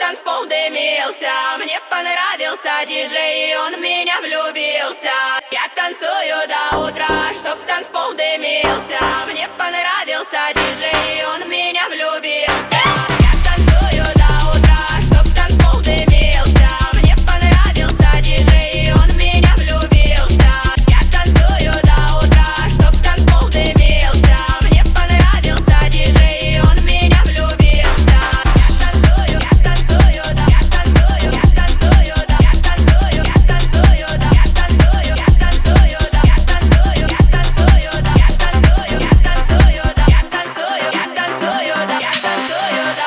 танцпол дымился. Мне понравился диджей, и он в меня влюбился. Я танцую до утра, чтоб танцпол дымился. Мне понравился диджей, и он в меня влюбился. Я танцую до утра, чтоб танцпол дымился. Мне понравился диджей, и он в меня влюбился. Я танцую до утра, чтоб танцпол дымился. Мне понравился диджей, и он в меня влюбился. Я танцую, да, я танцую, я танцую, да, я танцую, я танцую, да, я танцую, я танцую, да, я танцую, я танцую, да, я танцую, я танцую, да, я танцую, я танцую, да, я танцую, да.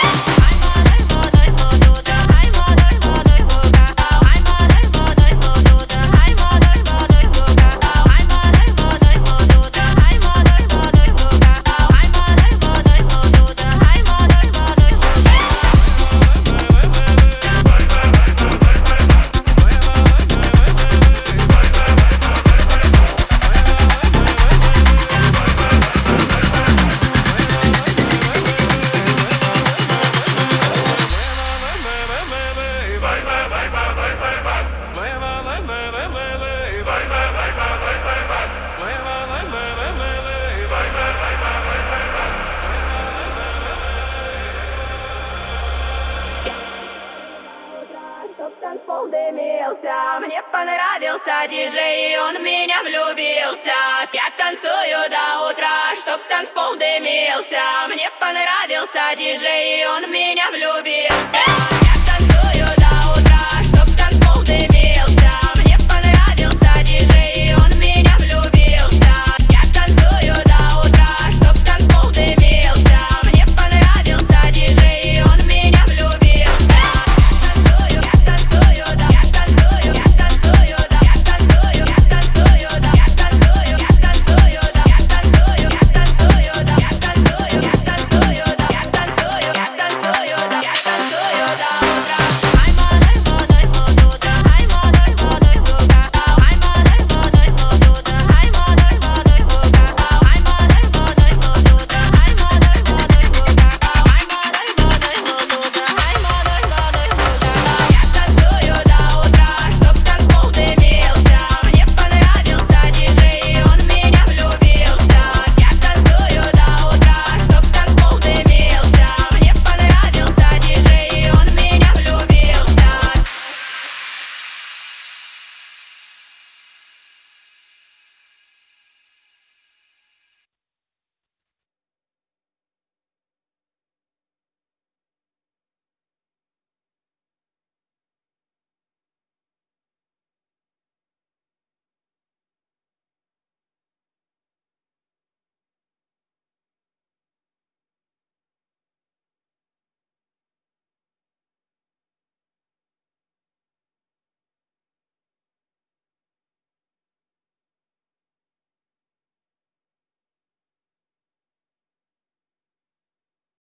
Чтоб танцпол дымился. Мне понравился диджей, и он в меня влюбился. Я танцую до утра, чтоб танцпол дымился. Мне понравился диджей, и он в меня влюбился.